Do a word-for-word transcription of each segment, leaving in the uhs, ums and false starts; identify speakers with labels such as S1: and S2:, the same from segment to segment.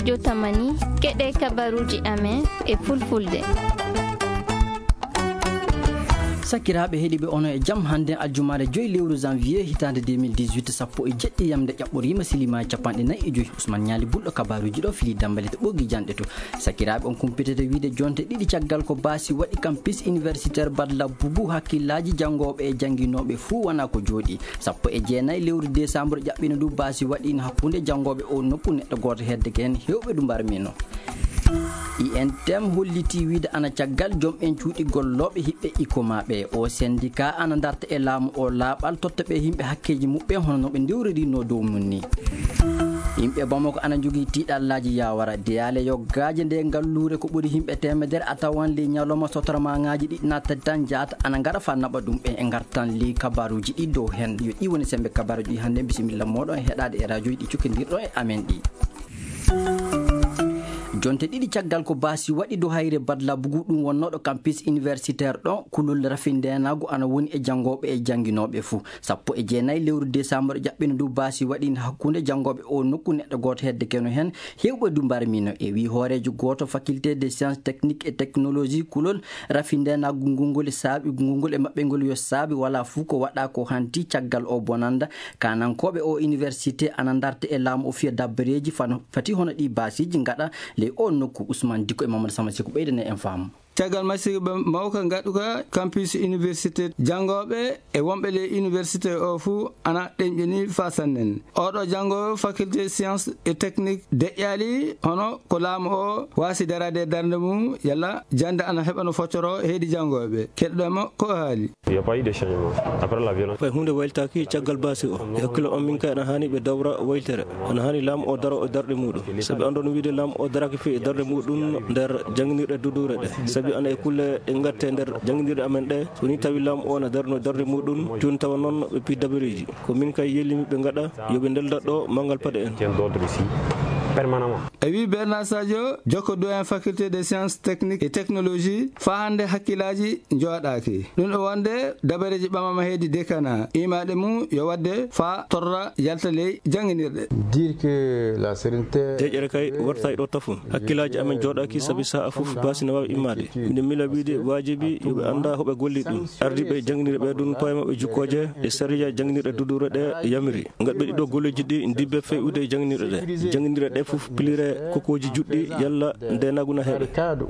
S1: studio Tamani keɗe kabaruji amen e fulfulde.
S2: sakiraɓe heeɗiɓe ono e jaam hande aljumare joyi lewru janvier hitande deux mille dix-huit sappo e jeɗɗi yamde ƴaɓɓorima silima capanɗe nayyi e joyi Ousmane Ñali Bulɗo kabaruji ɗo fili dambale to ɓogi janɗe to sakiraɓe on kumpitete wiide jonte ɗiɗi caggal ko baasi waɗi campus universitaire Badla Boubou hakkillaji janggoɓe e janguinoɓe fuu wona ko jooɗi sappo e jeenayyi lewru décembre ƴaɓɓino ndu baasi waɗino hakkude janggoɓe o nokku neɗɗo goto hedde hen hewɓe ɗum mbarmino I N T M holliti wiide ana caggal joom en cuuɗi golloɓe hiɓɓe ikomaɓe o syndicat ana darta e laamu o laaɓal totta ɓe yimɓe hakkeji muɓɓe hono noɓe ndewririno dow mum ni yimɓe Bamako ana jogui tiiɗallaji yawara deyale yoggaje nde ngallure ko ɓuuri yimɓe temedere a tawan li ñalawma sotoramaŋaji ɗi nattati tan jaata ana gara fa naɓa ɗum ɓe e gartan li kabaruji ɗi dow hen yo ɗi woni sembe kabaruji ɗi hande bisimilla moɗon e heɗade e radio ji ɗi cukkodirɗo e amen ɗi jonte ɗiɗi caggal ko baasi waɗi do hayre Badla Boubou ɗum wonnoɗo campus universitaire ɗon kulol rafindenago ana woni e janggoɓe e janguinoɓe fou sappo e jeenayyi lewru décembre ƴaɓɓino ndu baasi waɗino hakkude janggoɓe o nokku neɗɗo goto hedde keno hen hewɓe du mbarmino e wi hoorejo goto faculté des sciences techniques et technologie kulol rafindenago ngolngol saabi ngolngol e mabɓe ngol yo saabi wala fou ko waɗa ko hanti caggal o bonanda kanankoɓe o université ana darta e laamu o fiya dabbareji fati hono ɗi baasiji gaɗa le o nokku Ousmane Dikko e Mamadou Sama Siko ɓeydane en faamu
S3: caggal masiba mawka gaɗuka campus université janggoɓe e wonɓe le université o fuu ana ɗeñƴini fasannen oɗo janggoɓe faculté science et technique deƴƴali hono ko laamu o wasi darade e darde mum yalla jande ana heɓa no foccoro heedi janggoɓe keɗɗoma ko haali
S4: fay hunde wayltaki caggal baasi o e hakkille on min kay ana hani ɓe dawra waytere ana hani laamu o daro e darɗe muɗum saabi andon wiide laamu o daraki fi e darɗe muɗum nder jangguirɗe dudure ɗe sabi ana e kulle ɗe gatte nder jangguirɗe amen ɗe so ni tawi laamu o na darno darde muɗum joni tawa noon ɓe pi dabareji ko min kay yellimi ɓe gaɗa yoɓe ndeldat ɗo mangal paɗe en
S3: permanemment e wi Bernard Sadio jokko doyen faculté des sciences techniques et technologie fa hande hakkillaji jooɗaki ɗum ɗo wonde dabareji ɓamama heedi décana imaɗe mum yo wadde fa torra yalta ley jangguinirɗe
S5: dire que la sérénité
S4: deƴƴere kay warta e ɗo tafum hakkillaji amen jooɗaki saabi sa a foof baasi ne wawi immade minde mila wiide wajibi yoɓe anda hoɓe golli ɗum ardiɓe e jangguinirɗe ɓe ɗum poyemaɓe jukkoje e sariya jangguinirɗe dudure ɗe yamiri gaɗɓe ɗiɗo golleji ɗi dibbe fewude e jangguinirɗe ɗe jangguinirɗe ɗe fof pilire kokoji juɗɗi yalla nde naguna heɓe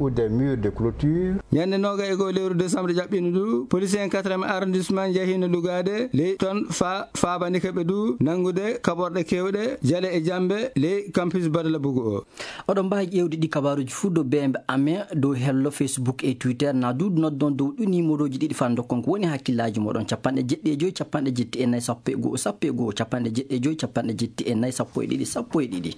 S3: ñande noga e go lewru décembre ƴaɓɓino ndu police en quatriéme arrondissement jahino lugade ley toon fa fabani keɓe du nangude kaɓorɗe kewɗe jaale e jambe ley campus Badla Boubou o
S2: oɗon mbawi ƴewde ɗi kabaruji fuu do bembe amen dow hello Facebook e Twitter na du noddon dow ɗu numéro ji ɗiɗi fan dokkon ko woni hakkillaji moɗon capanɗe jeɗɗi e joyi capanɗe jetti e nayyi sappo e goho sappo e goho capanɗe jeɗɗi e joyi capanɗe jetti e nayyi sappo e ɗiɗi sappo e ɗiɗi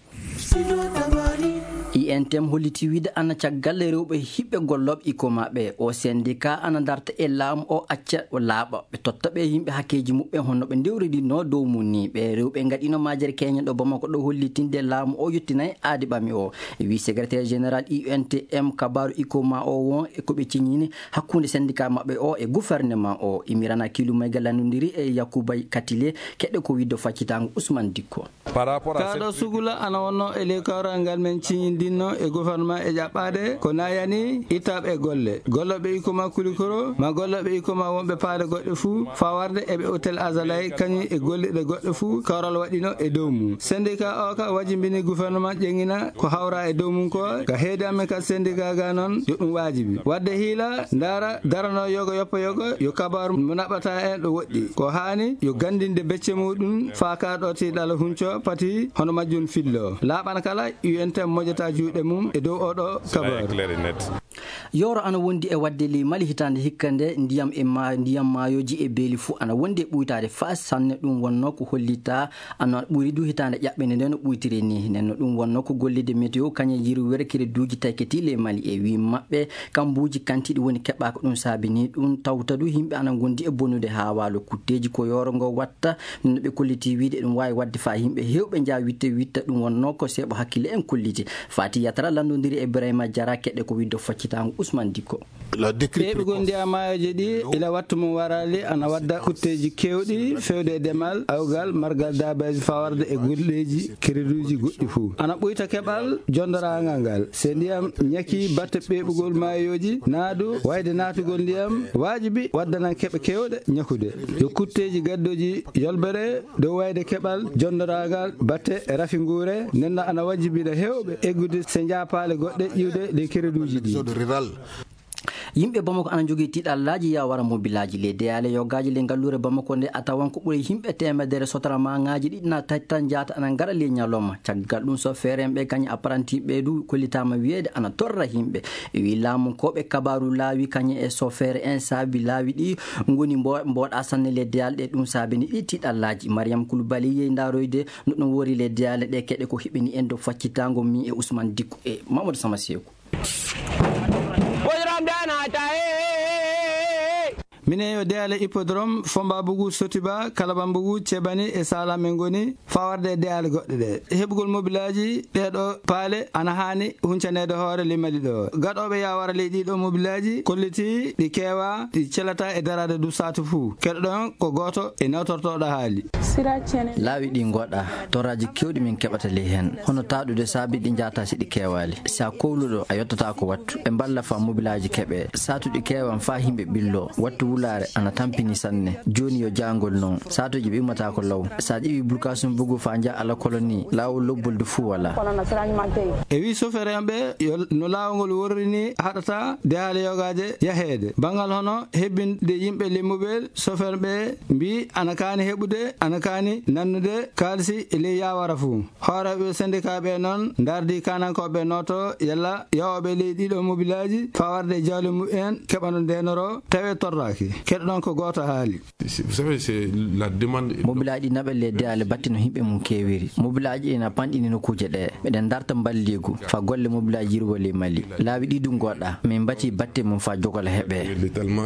S2: I N T M holliti wiide ana caggal rewɓe hiɓɓe golloɓe ikomaɓe o syndicat ana darta e laamu o acca o laaɓa ɓe totta ɓe yimɓe hakkeji muɓɓe honno ɓe ndewridino dow mum ni ɓe rewɓe gaɗino majere keñen ɗo Bamako ɗo hollitinde laamu o yettinayi aadi ɓami o e wi secrétaire général I N T M kabaru ikoma o won e koɓe ciñini hakkude syndicat mabɓe o e gouvernement o imirana kilumay landodiri e Yakouba Katile keɗɗe ko widdo faccitango Ousmane Dikko
S3: kaɗo sugula ana wonno e ley kawral ngal men ciñidinno e gouvernement e ƴaɓɓade ko nayani ittaɓe e golle golloɓe ikoma kulikoro ma golloɓe ikoma wonɓe paade goɗɗe fuu fa warde eɓe hôtel Azalay kañum e golliɗe goɗɗe fuu kawral waɗino e dow mum syndicat o ka wajibini gouvernement ƴeŋina ko hawra e dow mum ko ka heedi amen ka syndicat ga noon yo ɗum wajibi wadde hiila ndara darano yogo yoppa yogo yo kabaru mo naɓata en ɗo woɗɗi ko hani yo gandinde becce muɗum fa ka ɗo tiɗala hunco pati hono majjum fillo laaɓan kala U N T M mojata juuɗe mum e dow oɗo kabaru
S2: yoro ana wondi e wadde li mali hitande hikkande ndiyam e ma ndiyam mayoji e beeli fu ana wondi e ɓuytade fa sanne ɗum wonno ko hollita ana ɓuri du hitande ƴaɓɓende nde no ɓuytiri ni nenno ɗum wonno ko gollide météo kañe yiru werkire duuji tayketi le mali e wi mabɓe kambuji kantiɗi woni keɓaka ɗum saabini ɗum tawta du yimɓe ana gondi e bonnude ha walo kutteji ko yoro ngo watta no ɓe kolliti wiide ɗum wawi wadde fa yimɓe hewɓe jaa witte witta ɗum wonno ko seeɓo hakkille en kolliti fati yatara landodiri e Ibrahima Diara keɗɗe ko widdo faccita wiyetago Ousmane Dicko.
S3: ɓeɓugol ndiyamayoje ɗi ila wattu mum warali ana wadda kutteji kewɗi fewde e demal awgal margal dabaji fawarde e golleji créduji goɗɗi fou ana ɓuyta keɓal jondoragal ngal se ndiyam ñaki batte ɓeɓugol mayoji naadu wayde natugol ndiyam wajibi waddanan keɓe kewɗe ñakude yo kutteji gaddoji yolbere dow wayde keɓal jondoragal batte e rafi guure nenno ana wajibiɗa hewɓe eggude se japale goɗɗe ƴiwde les créduji ɗi.
S2: yimɓe Bamako ana jogui tiɗallaji ya wara mobilaji le deyale yogaji le ngallure Bamako nde a tawan ko ɓuuri yimɓe temedere sotrama ngaji ɗiɗi na tati tan jata ana gara le ñalawma caggal ɗum so feerenɓe kañum apprenti ɓe du kollitama wiyede ana torra yimɓe wi laamu koɓe kabaru laawi kañum e sofere en saabi laawi ɗi goni mboɗa sanne le deyal ɗe ɗum saabini ɗi tiɗallaji Mariam Koulibaly yeyi daroyde no ɗum wori le deyale ɗe keɗe ko hiɓini en do faccitango mi e Ousmane Dicko e Mamadou Sama Sekou.
S3: minen yo deyale hippodrome Fombabougou Sotiba Kalabanbougou Thiébani e Sala men goni fawarde e deyale goɗɗe ɗe heɓugol mobilaji ɗeɗo paale ana hani huncanede hoore limali ɗo gaɗoɓe yawara leydi ɗo mobilaji kolliti ɗi kewa ɗi celata e darade du satu fou keɗo ɗon ko goto e nawtortoɗo haali laawi ɗi goɗɗa toraji kewɗi min keɓata ley hen hono taɗude saabi ɗi jata siɗi kewali sa kowluɗo a yettata ko wattu ɓe mballa fa mobilaji keɓe satuɗi kewan fa himɓe ɓillo wattu wulare ana tampini sanne joni yo jangol noon satuji ɓe immata ko law sa ƴiwi bulkasum bugu fa jaa ala coloni lawol lobbolde fuu wala e wi soferenɓe yo no lawol worrini haɗata deyale yogaje yahede bangal hono hebbinde yimɓe limmuɓe soferɓe mbi ana kani heɓude ana kani nannude kalisi e ley yawara fuu hooreɓe syndicat ɓe noon dardi kanankoɓe noto yalla yawoɓe ley ɗiɗo mobilaji fawarde jawle mumen keɓano ndenoro tawe torraki keɗo ɗon ko goto haali mobilaji naɓe le deyale battino yimɓe mum kewiri mobilaji ena panɗini nokkuji ɗe ɓeɗen darta balligu fa golle mobilaji yirwole Mali laawi ɗi ɗum goɗɗa min batti batte mum fa jogola heeɓe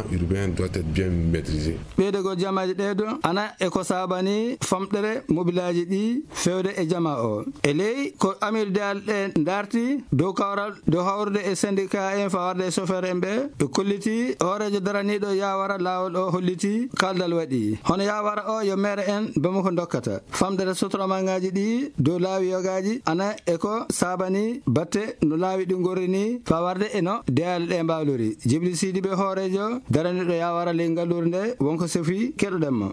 S3: ɓeydego jamaji ɗeɗo ana eko sabani famɗere mobilaji ɗi fewde e jama o e ley ko amir deyal ɗe darti dow kawral dow hawrude e syndicat en fawarde e chauffeur en ɓe ɓe kolliti horejo daraniɗo yawara lawol o holliti kaldal waɗi hono yawara o yo maire en Bamako dokkata famɗere sotromangaji ɗi dow laawi yogaji ana eko sabani batte no laawi ɗi gorrini fawarde eno deyal ɗe mbawlori Djibril Sidi ɓe horejo daraniɗo yawara ley ngallure nde wonko sefi keɗoɗenmo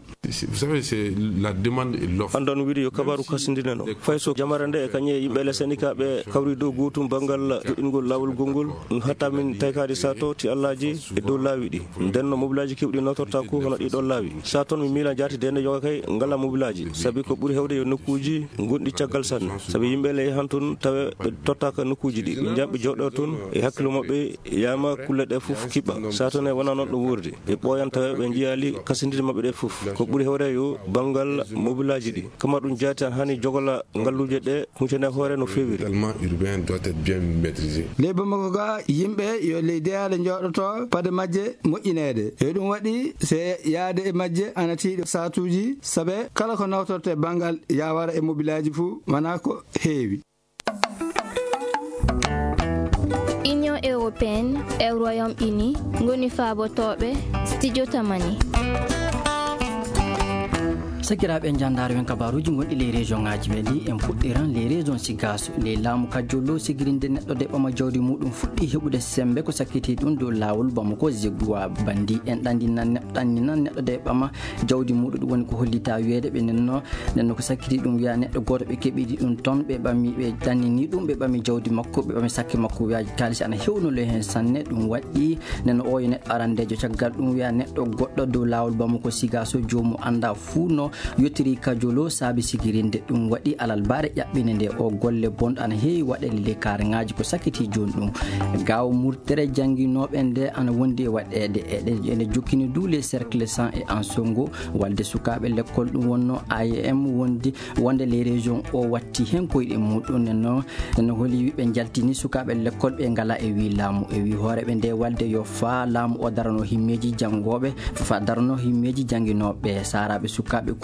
S4: andon wiide yo kabaru kasindinen o fay so jamara nde e kañe yimɓe le syndicat ɓe kawri dow gotum banggal joɗingol lawol gongol hatta min taykade sa to ti allaji e dow laawi ɗi ndenno mobilaji kewɗi notorta ko hono ɗiɗon laawi sa toon mi miila jati dende yoga kay ngala mobilaji saabi ko ɓuuri hewde yo nokkuji gonɗi caggal sanne saabi yimɓe le han toon tawa ɓe tottaka nokkuji ɗi ɓe jaɓɓe joɗo toon e hakkille mabɓe yama kulle ɗe foof kiɓɓa sa toon e wona noon ɗo wurde ɓe ɓooyan tawa ɓe jiyali kasindide mabɓe ɗe foof ko ɓuuri hewde yo banggal mobilaji ɗi kama ɗum jati tan hani jogola ngalluje ɗe huncene hoore no fewiri
S3: ley Bamako ga yimɓe yo ley deyale joɗoto paade majje moƴƴinede e ɗum waɗi se yaade e majje ana tiiɗo satuji saabe kala ko nawtorte banggal yawara e mobilaji fuu wona ko heewi.
S1: Union européenne e Royaume-Uni ngoni faabotoɓe studio tamani
S2: sakiraɓe jandare wen kabaruji gonɗi les région ngaji ɓe ɗi en puɗɗiran les région sigaso les laamu kajjollo sigirinde neɗɗo de ɓama jawdi muɗum fuɗɗi heɓude sembe ko sakkiti ɗum dow lawol Bamako Zegoua bandi en ɗandinan neɗɗo ɗandinan neɗɗo de ɓama jawdi muɗum ɗum woni ko hollita wiyede ɓe nenno nenno ko sakkiti ɗum wiya neɗɗo goto ɓe keɓiɗi ɗum toon ɓe ɓami ɓe ɗannini ɗum ɓe ɓami jawdi makko ɓe ɓami sakke makko wiyaji kalisi ana hewnolo hen sanne ɗum waɗɗi nenno o yo neɗɗo arandejo caggal ɗum wiya neɗɗo goɗɗo dow lawol Bamako sigaso jomum anda fuu no yottiri kajolo saabi sigirinde ɗum waɗi alal bare ƴaɓɓine nde o golle bonɗo ana heewi waɗele le kareŋaji ko sakkiti joni ɗum gaw murtere jangguinoɓe nde ana wondi e waɗede eɗe ene jokkini dow les cercle cent et en songo walde sukaɓe l'école ɗum wonno A E M wondi wonde les régions o watti hen koyɗe muɗum nenno nenno holi ɓe jaltini sukaɓe l'école ɓe ngala e wi laamu e wi hooreɓe nde walde yo fa laamu o darano himmeji janggoɓe fa darano himmeji jangguinoɓe saraɓe sukaɓe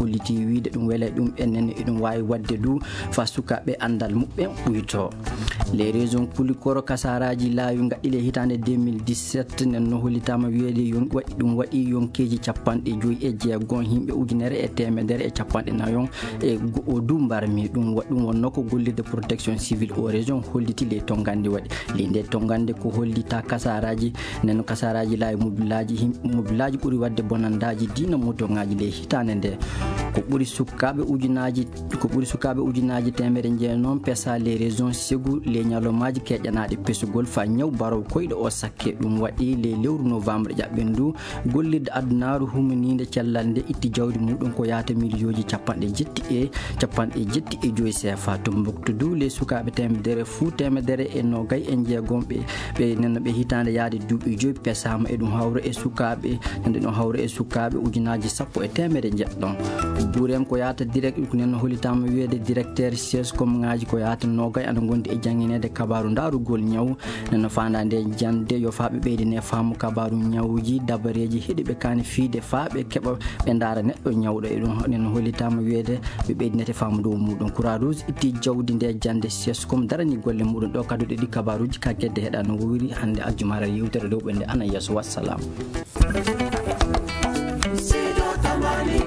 S2: politique wiide ɗum wele ɗum enen eɗum wawi wadde du fa sukaɓe andal muɓɓen ɓuyto les raisons kulikoro kasaraji laawi gaɗɗile hitande deux mille dix-sept nen no hollitama wiide yon waɗi ɗum waɗi yonkeji capanɗe joyyi e jeegon himɓe ujunere e temedere e capanɗe nayon e o du mbarmi ɗum ɗum wonno ko gollirde protection civile o région holliti les tongande waɗi linde tongande ko hollita kasaraji nen kasaraji laawi mobilaji mobilaji ɓuuri wadde bonandaji dina motoŋaji le hitande nde ko ɓuuri sukaɓe ujunaji ko ɓuuri sukaɓe ujunaji temere jeenon pesa les raisons segu les ñalomaji keƴanaɗe pesugol fa ñaw baraw koyɗo o sakke ɗum waɗi le lewru novembre ƴaɓɓen du gollirde addunaru humanide cellal nde itti jawdi muɗum ko yaata millioji capanɗe jetti e capanɗe jetti e joyi sefa Tombouctou du les sukaɓe temedere fuu temedere e nogay e jeegom ɓe ɓe nenno ɓe hitande yaade duuɓi joyi pesama e ɗum hawra e sukaɓe nde ɗum hawra e sukaɓe ujunaji sappo e temere jeɗɗon ɓuurem ko yaata direct ko nenno hollitama wiide directeur siège comme ngaji ko yaata nogay ana gondi e jangguinede kabaru darugol ñaw nenno fandade jande yo faaɓe ɓeydine faamu kabaru ñawuji dabareji heeɗiɓe kane fiide faaɓe keeɓa ɓe daara neɗɗo ñawɗo e ɗum nenno hollitama wiide ɓe ɓeydinete faamu dow muɗum Croix Rouge itti jawdi nde jande siège comme darani golle muɗum ɗo kaduɗe ɗi kabaruji ka guedde heeɗa no wuri hande aljumara yewtere rewɓe nde ana yeeso wassalam.